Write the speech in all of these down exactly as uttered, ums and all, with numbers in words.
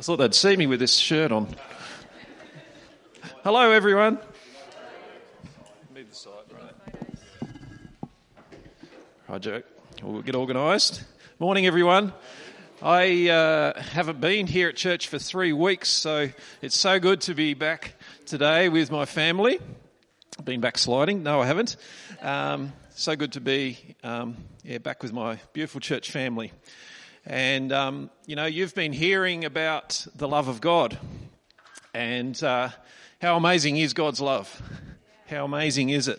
I thought they'd see me with this shirt on. Hello, everyone. Move the side, right. Right, Joe. We'll get organised. Morning, everyone. I uh, haven't been here at church for three weeks, so it's so good to be back today with my family. I've been backsliding. No, I haven't. Um, so good to be um, yeah, back with my beautiful church family. And, um, you know, you've been hearing about the love of God and uh, how amazing is God's love. How amazing is it?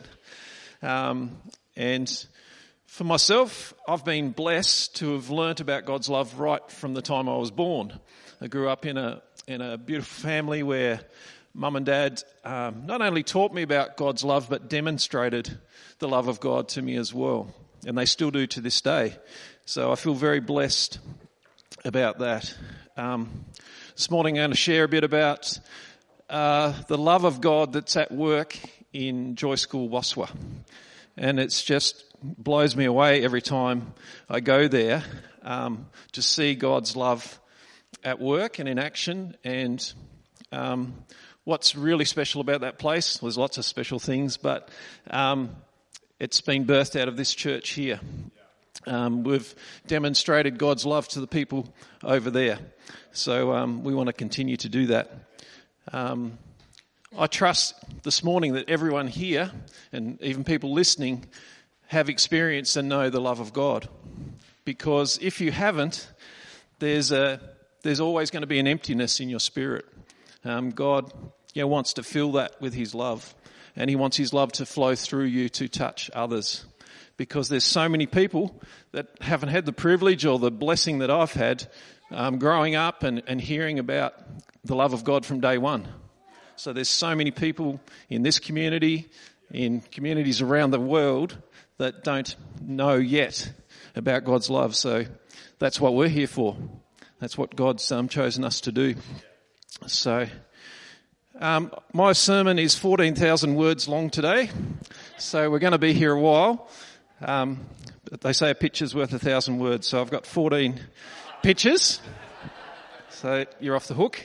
Um, and for myself, I've been blessed to have learnt about God's love right from the time I was born. I grew up in a in a beautiful family where Mum and Dad um, not only taught me about God's love, but demonstrated the love of God to me as well. And they still do to this day. So I feel very blessed about that. Um, this morning I'm going to share a bit about uh, the love of God that's at work in Joy School Waswa. And it's just blows me away every time I go there um, to see God's love at work and in action. And um, what's really special about that place, there's lots of special things, but um, it's been birthed out of this church here. Um, we've demonstrated God's love to the people over there. So um, we want to continue to do that. Um, I trust this morning that everyone here, and even people listening, have experienced and know the love of God. Because if you haven't, there's a there's always going to be an emptiness in your spirit. Um, God you know, wants to fill that with his love. And he wants his love to flow through you to touch others. Because there's so many people that haven't had the privilege or the blessing that I've had um, growing up and, and hearing about the love of God from day one. So there's so many people in this community, in communities around the world that don't know yet about God's love. So that's what we're here for. That's what God's um, chosen us to do. So um, my sermon is fourteen thousand words long today. So we're going to be here a while. Um, but they say a picture's worth a thousand words, so I've got fourteen pictures. So you're off the hook.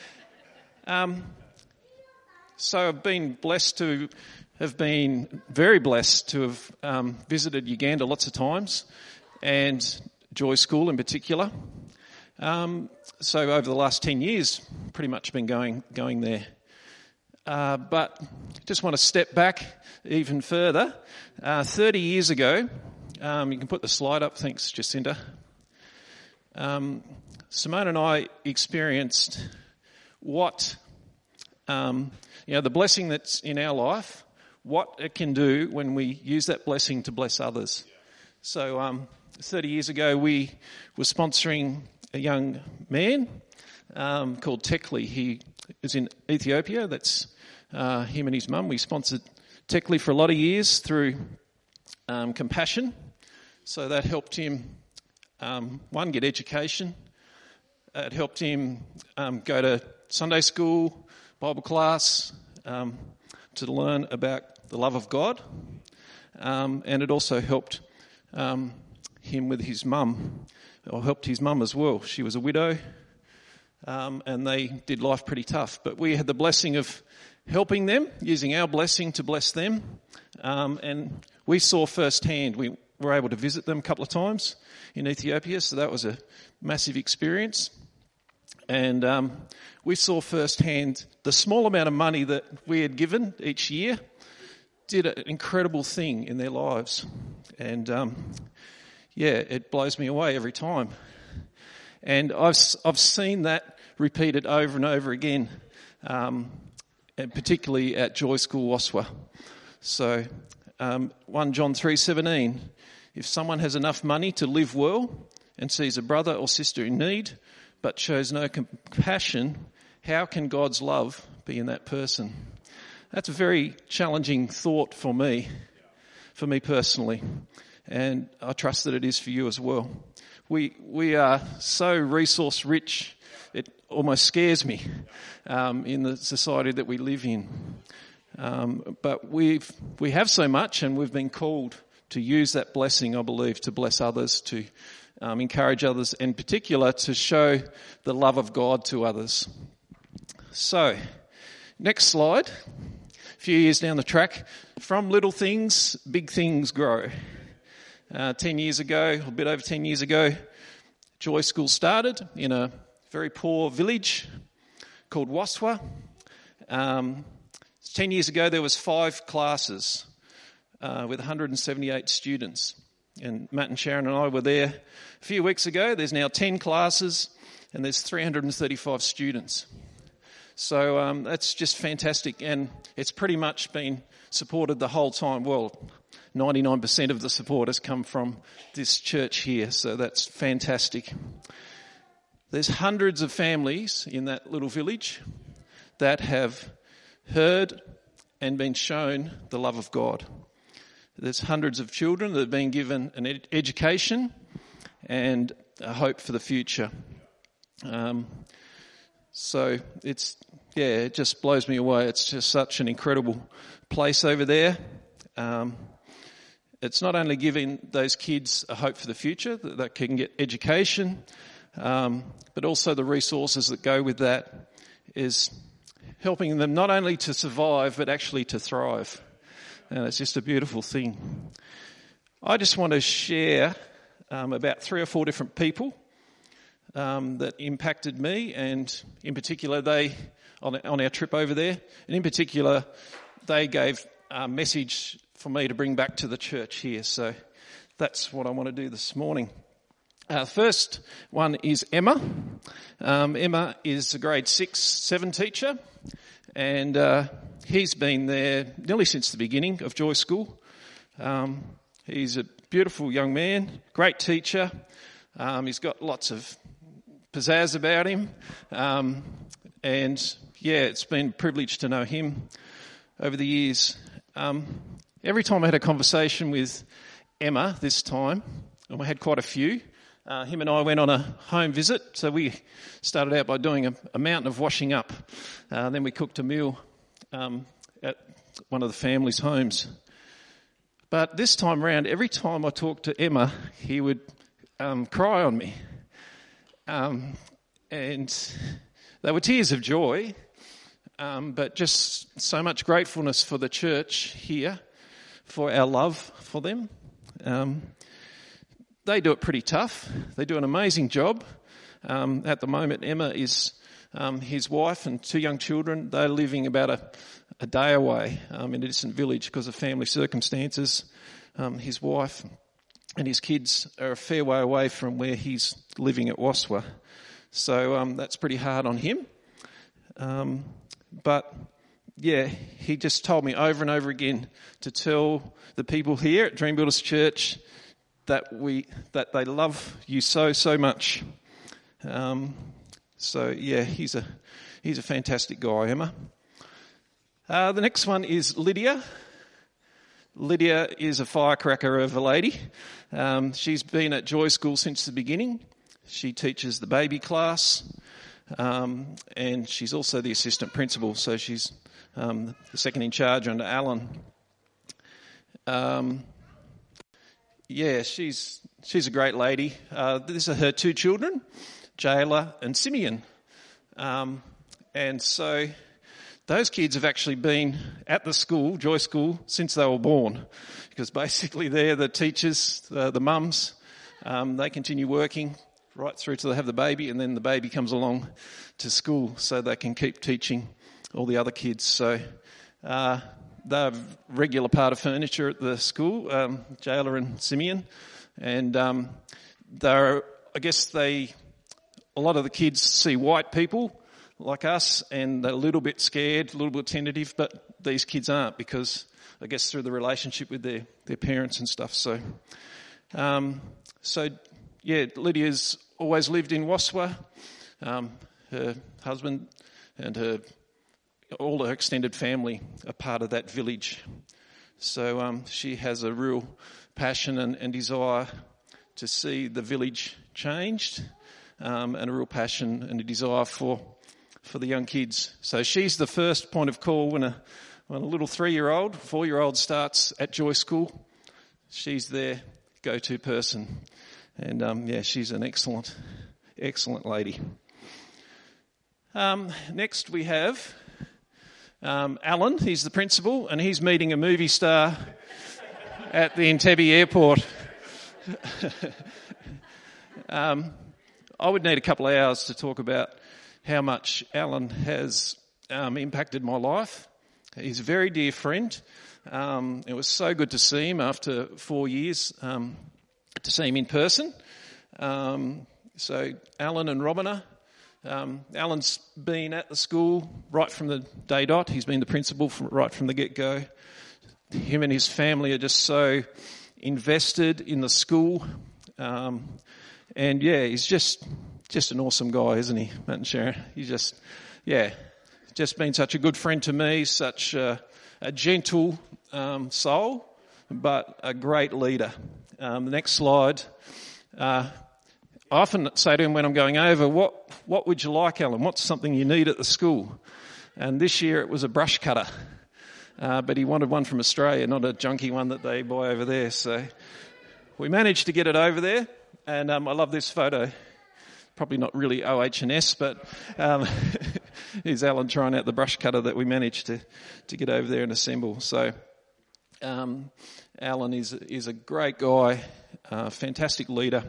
Um, so I've been blessed to have been very blessed to have um, visited Uganda lots of times, and Joy School in particular. Um, so over the last ten years, pretty much been going going there. Uh, but just want to step back even further. Uh, thirty years ago, um, you can put the slide up, thanks Jacinta. Um, Simone and I experienced what, um, you know, the blessing that's in our life, what it can do when we use that blessing to bless others. So um, thirty years ago, we were sponsoring a young man um, called Tekli. He is in Ethiopia. That's uh, him and his mum. We sponsored Tekli for a lot of years through um, Compassion. So that helped him, um, one, get education. It helped him um, go to Sunday school, Bible class, um, to learn about the love of God. Um, and it also helped um, him with his mum, or helped his mum as well. She was a widow, um, and they did life pretty tough. But we had the blessing of helping them, using our blessing to bless them. Um, and we saw firsthand, we were able to visit them a couple of times in Ethiopia, so that was a massive experience. And um, we saw firsthand the small amount of money that we had given each year did an incredible thing in their lives. And um, yeah, it blows me away every time. And I've I've seen that repeated over and over again, um, and particularly at Joy School Waswa. So um, First John three seventeen, if someone has enough money to live well and sees a brother or sister in need but shows no compassion, how can God's love be in that person? That's a very challenging thought for me, for me personally, and I trust that it is for you as well. We we are so resource rich, it almost scares me um, in the society that we live in. Um, but we've we have so much, and we've been called to use that blessing, I believe, to bless others, to um, encourage others, and in particular to show the love of God to others. So, next slide. A few years down the track, from little things, big things grow. Uh, ten years ago, a bit over ten years ago, Joy School started in a very poor village called Waswa. Um, ten years ago, there was five classes uh, with one hundred seventy-eight students. And Matt and Sharon and I were there a few weeks ago. There's now ten classes and there's three hundred thirty-five students. So um, that's just fantastic, and it's pretty much been supported the whole time. Well, ninety-nine percent of the support has come from this church here, so that's fantastic. There's hundreds of families in that little village that have heard and been shown the love of God. There's hundreds of children that have been given an ed- education and a hope for the future. Um, so it's, yeah, it just blows me away. It's just such an incredible place over there. Um, it's not only giving those kids a hope for the future, that they can get education, um, but also the resources that go with that is helping them not only to survive, but actually to thrive. And it's just a beautiful thing. I just want to share um, about three or four different people um, that impacted me, and in particular, they on, on our trip over there, and in particular, they gave a message for me to bring back to the church here. So that's what I want to do this morning. Uh, first one is Emma. Um, Emma is a grade six, seven teacher, and uh, he's been there nearly since the beginning of Joy School. Um, he's a beautiful young man, great teacher. Um, he's got lots of pizzazz about him, um, and yeah, it's been a privilege to know him over the years. Um, every time I had a conversation with Emma this time, and we had quite a few, Uh, him and I went on a home visit, so we started out by doing a, a mountain of washing up. Uh, then we cooked a meal um, at one of the family's homes. But this time round, every time I talked to Emma, he would um, cry on me. Um, and they were tears of joy, um, but just so much gratefulness for the church here, for our love for them. Um They do it pretty tough. They do an amazing job. Um, at the moment, Emma is um, his wife and two young children. They're living about a, a day away um, in a distant village because of family circumstances. Um, his wife and his kids are a fair way away from where he's living at Waswa. So um, that's pretty hard on him. Um, but, yeah, he just told me over and over again to tell the people here at Dream Builders Church that we that they love you so so much. Um, so yeah, he's a he's a fantastic guy, Emma. Uh, the next one is Lydia. Lydia is a firecracker of a lady. Um, she's been at Joy School since the beginning. She teaches the baby class, um, and she's also the assistant principal. So she's um, the second in charge under Alan. Um, Yeah, she's she's a great lady. Uh, these are her two children, Jayla and Simeon. Um, and so those kids have actually been at the school, Joy School, since they were born, because basically they're the teachers, the, the mums. Um, they continue working right through till they have the baby, and then the baby comes along to school so they can keep teaching all the other kids. So uh they're a regular part of furniture at the school, um, Jayla and Simeon. And um, they're, I guess they, a lot of the kids see white people like us and they're a little bit scared, a little bit tentative, but these kids aren't because, I guess, through the relationship with their, their parents and stuff. So, um, so yeah, Lydia's always lived in Waswa. Um, her husband and her all her extended family are part of that village. So um, she has a real passion and, and desire to see the village changed, um, and a real passion and a desire for for the young kids. So she's the first point of call when a, when a little three-year-old, four-year-old starts at Joy School. she's their go-to person. And um, yeah, she's an excellent, excellent lady. Um, next we have um, Alan. He's the principal, and he's meeting a movie star at the Entebbe airport. um, I would need a couple of hours to talk about how much Alan has um, impacted my life. He's a very dear friend. Um, it was so good to see him after four years, um, to see him in person. Um, so Alan and Robina, um, Alan's been at the school right from the day dot. He's been the principal from, right from the get-go. Him and his family are just so invested in the school. Um, and yeah, he's just just an awesome guy, isn't he, Matt and Sharon? He's just, yeah, just been such a good friend to me, such a, a gentle um, soul, but a great leader. Um, the next slide. Uh, I often say to him when I'm going over, what what would you like, Alan? What's something you need at the school? And this year it was a brush cutter. Uh, but he wanted one from Australia, not a junky one that they buy over there. So we managed to get it over there, and um, I love this photo. Probably not really O H and S, but um, here's Alan trying out the brush cutter that we managed to, to get over there and assemble. So um, Alan is is a great guy, a fantastic leader,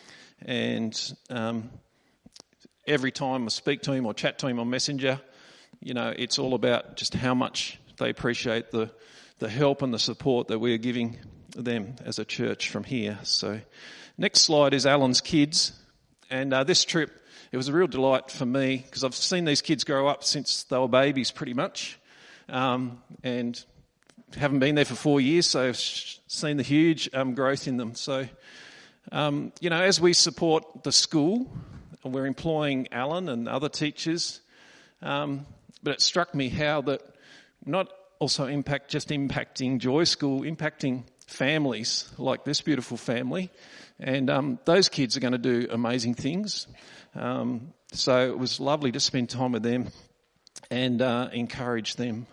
and um, every time I speak to him or chat to him on Messenger, you know, it's all about just how much they appreciate the the help and the support that we are giving them as a church from here. So next slide is Alan's kids. And uh, this trip, it was a real delight for me because I've seen these kids grow up since they were babies pretty much. Um, and haven't been there for four years, so I've seen the huge um, growth in them. So, um, you know, as we support the school, and we're employing Alan and other teachers, um, but it struck me how that not also impact just impacting Joy School, impacting families like this beautiful family. And um, those kids are going to do amazing things. Um, so it was lovely to spend time with them and uh, encourage them.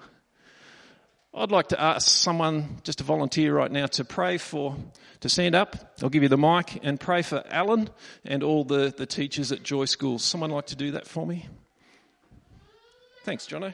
I'd like to ask someone just to volunteer right now to pray for, to stand up. I'll give you the mic and pray for Alan and all the, the teachers at Joy School. Someone like to do that for me? Thanks, Jono.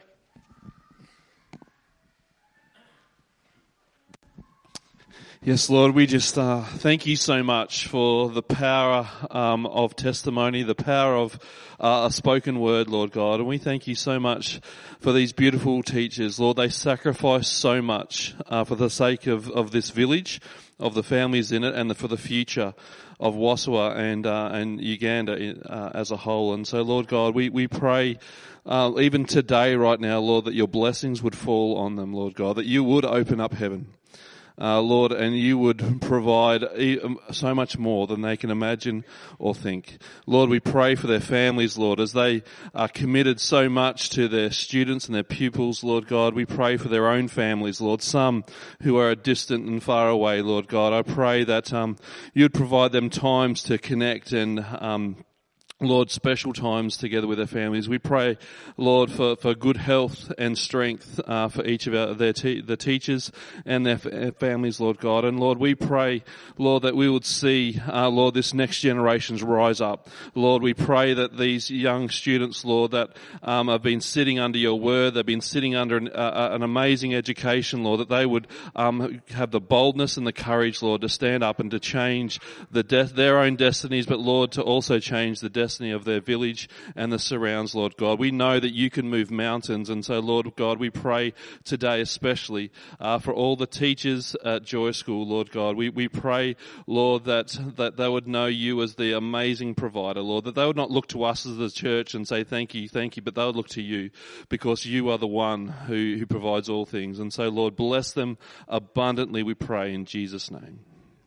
Yes, Lord, we just uh, thank you so much for the power um, of testimony, the power of uh, a spoken word, Lord God. And we thank you so much for these beautiful teachers. Lord, they sacrifice so much uh, for the sake of, of this village, of the families in it, and the, for the future of Wasua and uh, and Uganda uh, as a whole. And so, Lord God, we, we pray uh, even today, right now, Lord, that your blessings would fall on them, Lord God, that you would open up heaven. Uh, Lord, and you would provide so much more than they can imagine or think. Lord, we pray for their families, Lord, as they are committed so much to their students and their pupils, Lord God. We pray for their own families, Lord, some who are distant and far away, Lord God. I pray that um, you'd provide them times to connect and um Lord, special times together with their families. We pray, Lord, for, for good health and strength uh, for each of our, their te- the teachers and their f- families, Lord God. And Lord, we pray, Lord, that we would see, uh, Lord, this next generations rise up. Lord, we pray that these young students, Lord, that um, have been sitting under your word, they've been sitting under an, uh, an amazing education, Lord, that they would um, have the boldness and the courage, Lord, to stand up and to change the de- their own destinies, but Lord, to also change the destiny of their village and the surrounds, Lord God. We know that you can move mountains, and so, Lord God, we pray today especially uh, for all the teachers at Joy School, Lord God. We we pray, Lord, that, that they would know you as the amazing provider, Lord, that they would not look to us as the church and say thank you, thank you, but they would look to you because you are the one who, who provides all things. And so, Lord, bless them abundantly, we pray in Jesus' name.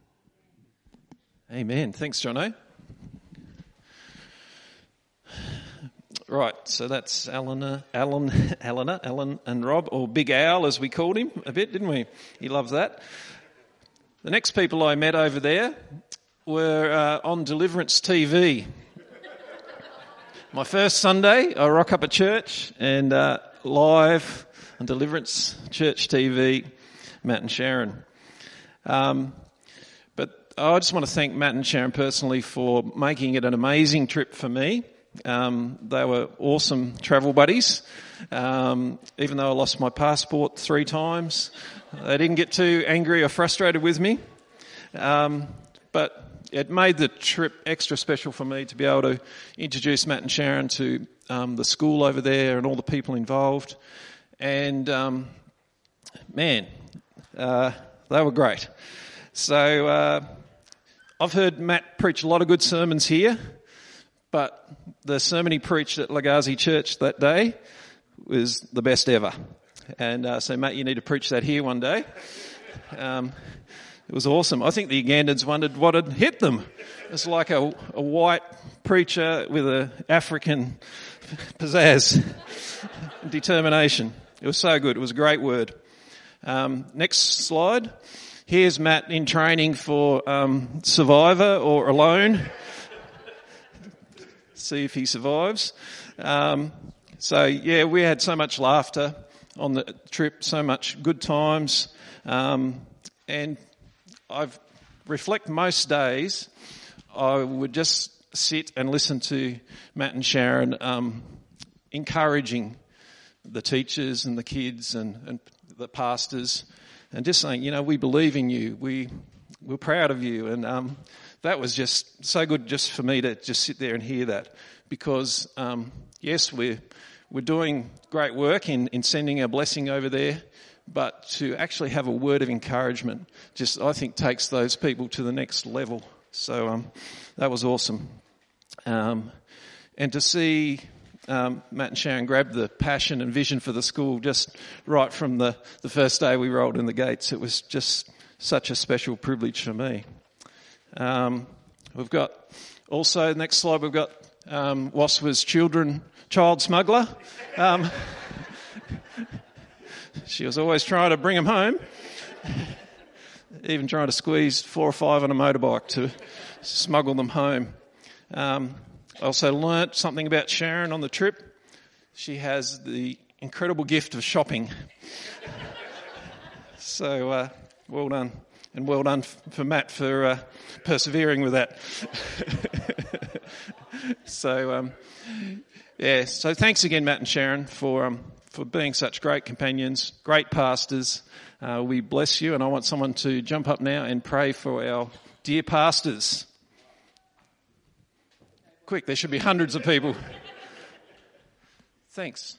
Amen. Thanks, Jono. Right, so that's Alan, Alan, Alan, Alan and Rob, or Big Al as we called him a bit, didn't we? He loves that. The next people I met over there were uh, on Deliverance T V. My first Sunday, I rock up at church and uh, live on Deliverance Church T V, Matt and Sharon. Um, I just want to thank Matt and Sharon personally for making it an amazing trip for me. Um, they were awesome travel buddies. Um, even though I lost my passport three times, they didn't get too angry or frustrated with me. Um, but it made the trip extra special for me to be able to introduce Matt and Sharon to um, the school over there and all the people involved. And um, man, uh, they were great. So uh, I've heard Matt preach a lot of good sermons here, but the sermon he preached at Lagazi Church that day was the best ever. And uh, so, Matt, you need to preach that here one day. Um, it was awesome. I think the Ugandans wondered what had hit them. It's like a, a white preacher with an African pizzazz, determination. It was so good. It was a great word. Um, next slide. Here's Matt in training for um, Survivor or Alone. See if he survives. Um, so, yeah, we had so much laughter on the trip, so much good times. Um, and I reflect most days, I would just sit and listen to Matt and Sharon um, encouraging the teachers and the kids and, and the pastors and just saying, you know, we believe in you. We, we're proud of you. And um, that was just so good just for me to just sit there and hear that because, um, yes, we're, we're doing great work in, in sending our blessing over there, but to actually have a word of encouragement just, I think, takes those people to the next level. So um, that was awesome. Um, and to see um, Matt and Sharon grab the passion and vision for the school just right from the, the first day we rolled in the gates, it was just such a special privilege for me. Um, we've got also, next slide, we've got um, Waswa's children, child smuggler. Um, she was always trying to bring them home, even trying to squeeze four or five on a motorbike to smuggle them home. Um, I also learnt something about Sharon on the trip. She has the incredible gift of shopping. So, uh, well done. And well done for Matt for uh, persevering with that. so, um, yeah. So thanks again, Matt and Sharon, for um, for being such great companions, great pastors. Uh, we bless you, and I want someone to jump up now and pray for our dear pastors. Quick, there should be hundreds of people. Thanks.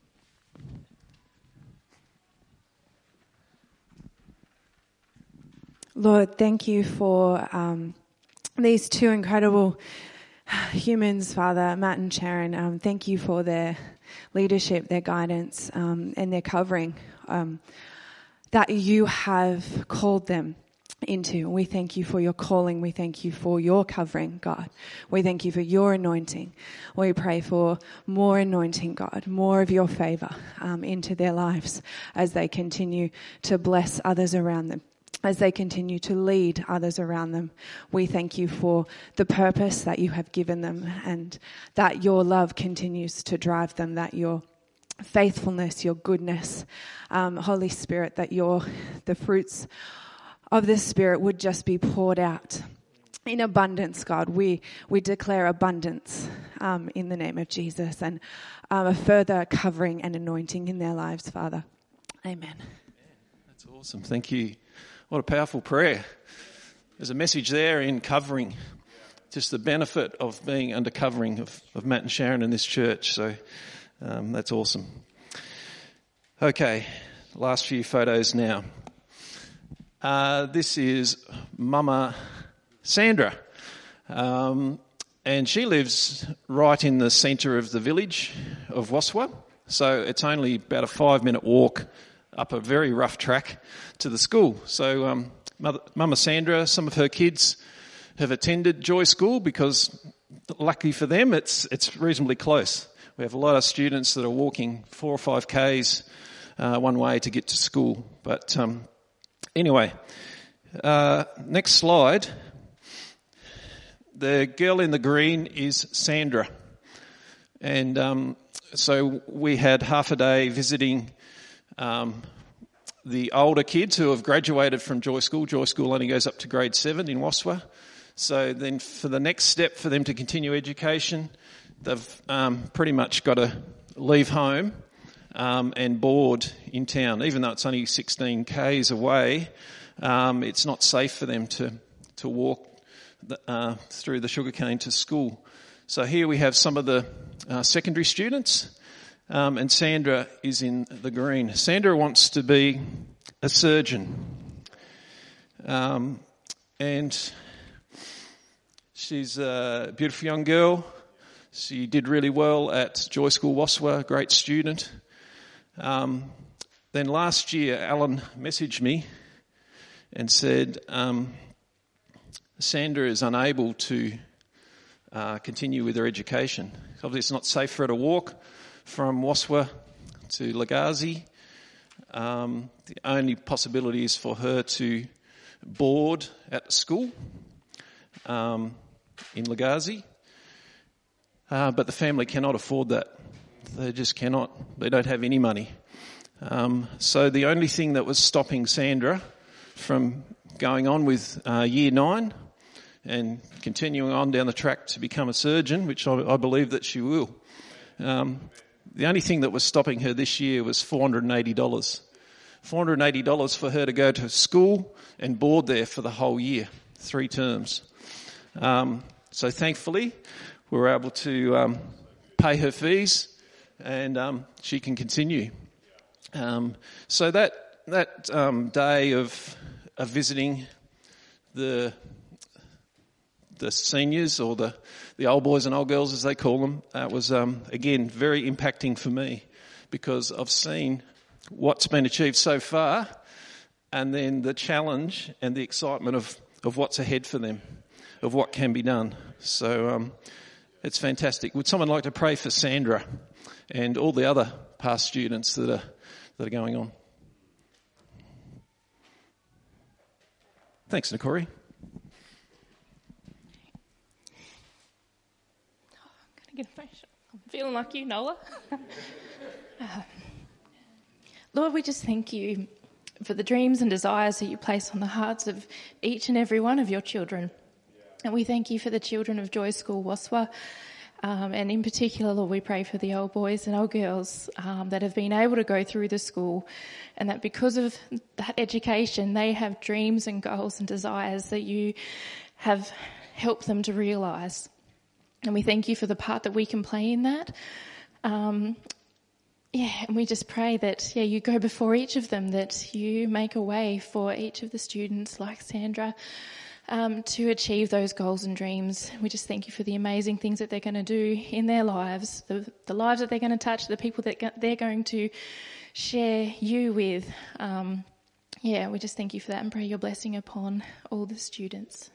Lord, thank you for um, these two incredible humans, Father, Matt and Sharon. Um, thank you for their leadership, their guidance, um, and their covering um, that you have called them into. We thank you for your calling. We thank you for your covering, God. We thank you for your anointing. We pray for more anointing, God, more of your favor um, into their lives as they continue to bless others around them. As they continue to lead others around them. We thank you for the purpose that you have given them and that your love continues to drive them, that your faithfulness, your goodness, um, Holy Spirit, that your the fruits of the Spirit would just be poured out in abundance, God. We we declare abundance um, in the name of Jesus and um, a further covering and anointing in their lives, Father. Amen. That's awesome. Thank you. What a powerful prayer. There's a message there in covering, just the benefit of being under covering of, of Matt and Sharon in this church. So um, that's awesome. Okay, last few photos now. Uh, this is Mama Sandra. Um, and she lives right in the centre of the village of Waswa. So it's only about a five minute walk up a very rough track to the school. So um, Mother, Mama Sandra, some of her kids have attended Joy School because, lucky for them, it's it's reasonably close. We have a lot of students that are walking four or five k's uh, one way to get to school. But um, anyway, uh, next slide. The girl in the green is Sandra. And um, so we had half a day visiting Um, the older kids who have graduated from Joy School. Joy School only goes up to grade seven in Waswa. So then for the next step for them to continue education, they've um, pretty much got to leave home um, and board in town. Even though it's only sixteen kays away, um, it's not safe for them to, to walk the, uh, through the sugarcane to school. So here we have some of the uh, secondary students, um, and Sandra is in the green. Sandra wants to be a surgeon, um, and she's a beautiful young girl. She did really well at Joy School Waswa, great student. Um, then last year, Alan messaged me and said, um, Sandra is unable to uh, continue with her education. Obviously, it's not safe for her to walk from Waswa to Lagazi. Um, the only possibility is for her to board at school um, in Lagazi. Uh, but the family cannot afford that. They just cannot. They don't have any money. Um, so the only thing that was stopping Sandra from going on with uh, year nine and continuing on down the track to become a surgeon, which I, I believe that she will. Um, the only thing that was stopping her this year was four hundred eighty dollars. four hundred eighty dollars for her to go to school and board there for the whole year, three terms. Um, so thankfully, we were able to um, pay her fees, and um, she can continue. Um, so that that um, day of, of visiting the the seniors, or the, the old boys and old girls as they call them, uh, was um, again very impacting for me, because I've seen what's been achieved so far, and then the challenge and the excitement of, of what's ahead for them, of what can be done. So um, it's fantastic. Would someone like to pray for Sandra and all the other past students that are that are going on? Thanks, Nikori. I'm gonna get emotional. I'm feeling like you, Nola. uh, Lord, we just thank you for the dreams and desires that you place on the hearts of each and every one of your children. And we thank you for the children of Joy School Waswa. Um, and in particular, Lord, we pray for the old boys and old girls um, that have been able to go through the school, and that because of that education, they have dreams and goals and desires that you have helped them to realise. And we thank you for the part that we can play in that. Um, yeah, and we just pray that, yeah, you go before each of them, that you make a way for each of the students like Sandra um, to achieve those goals and dreams. We just thank you for the amazing things that they're going to do in their lives, the, the lives that they're going to touch, the people that they're going to share you with. Um, yeah, we just thank you for that and pray your blessing upon all the students.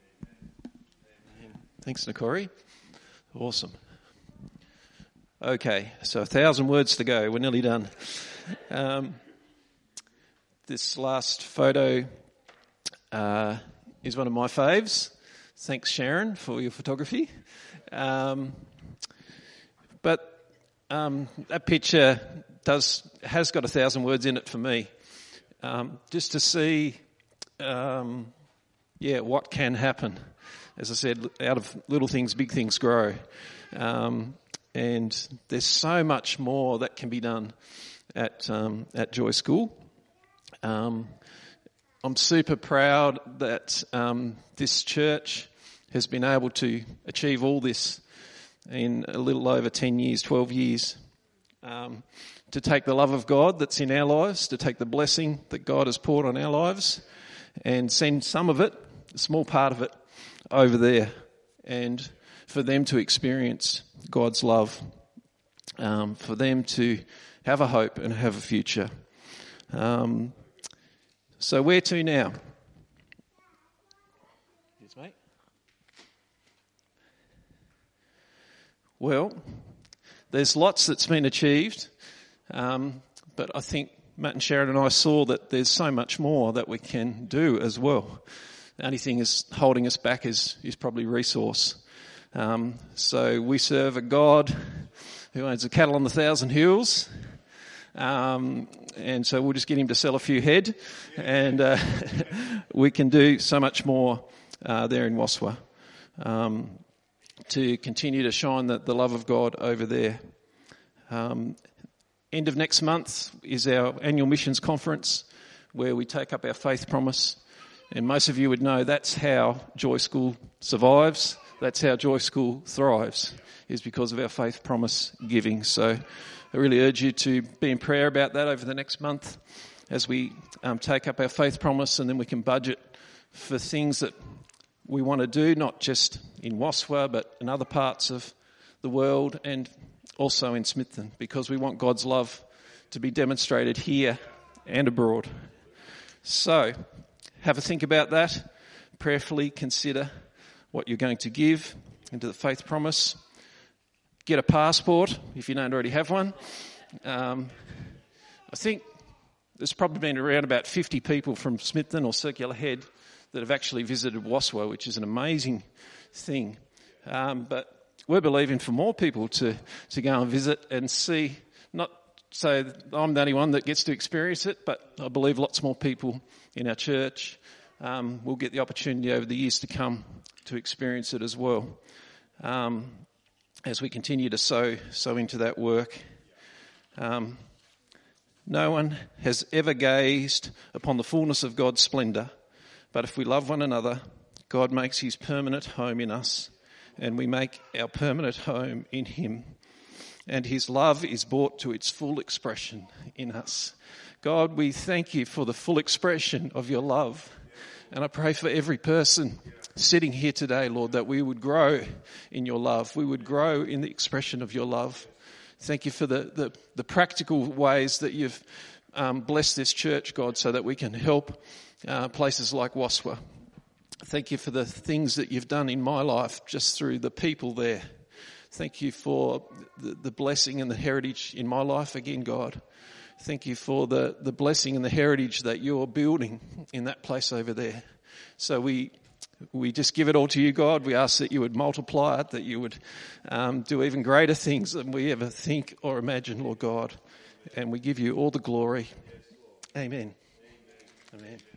Thanks, Nikori. Awesome. Okay, so a thousand words to go. We're nearly done. Um, this last photo uh, is one of my faves. Thanks, Sharon, for your photography. Um, but um, that picture does has got a thousand words in it for me. Um, just to see, um, yeah, what can happen. As I said, out of little things, big things grow. Um, and there's so much more that can be done at um, at Joy School. Um, I'm super proud that um, this church has been able to achieve all this in a little over ten years, twelve years. Um, to take the love of God that's in our lives, to take the blessing that God has poured on our lives, and send some of it, a small part of it, over there, and for them to experience God's love, um, for them to have a hope and have a future. Um, so where to now? Yes, mate. Well, there's lots that's been achieved, um, but I think Matt and Sharon and I saw that there's so much more that we can do as well. The only thing is holding us back is, is probably resource. Um, so we serve a God who owns the cattle on the thousand hills. Um, and so we'll just get him to sell a few head, and uh, we can do so much more uh, there in Waswa um, to continue to shine the, the love of God over there. Um, end of next month is our annual missions conference, where we take up our faith promise. And most of you would know that's how Joy School survives. That's how Joy School thrives, is because of our faith promise giving. So I really urge you to be in prayer about that over the next month as we um, take up our faith promise, and then we can budget for things that we want to do, not just in Waswa, but in other parts of the world and also in Smithton, because we want God's love to be demonstrated here and abroad. So have a think about that. Prayerfully consider what you're going to give into the faith promise. Get a passport if you don't already have one. Um, I think there's probably been around about fifty people from Smithton or Circular Head that have actually visited Waswa, which is an amazing thing. Um, but we're believing for more people to, to go and visit and see, not so that I'm the only one that gets to experience it, but I believe lots more people in our church um, will get the opportunity over the years to come to experience it as well. Um, as we continue to sow, sow into that work. Um, no one has ever gazed upon the fullness of God's splendour, but if we love one another, God makes his permanent home in us, and we make our permanent home in him. And his love is brought to its full expression in us. God, we thank you for the full expression of your love. And I pray for every person sitting here today, Lord, that we would grow in your love. We would grow in the expression of your love. Thank you for the, the, the practical ways that you've um, blessed this church, God, so that we can help uh, places like Waswa. Thank you for the things that you've done in my life just through the people there. Thank you for the, the blessing and the heritage in my life again, God. Thank you for the, the blessing and the heritage that you're building in that place over there. So we we just give it all to you, God. We ask that you would multiply it, that you would um, do even greater things than we ever think or imagine, Lord God. And we give you all the glory. Amen. Amen.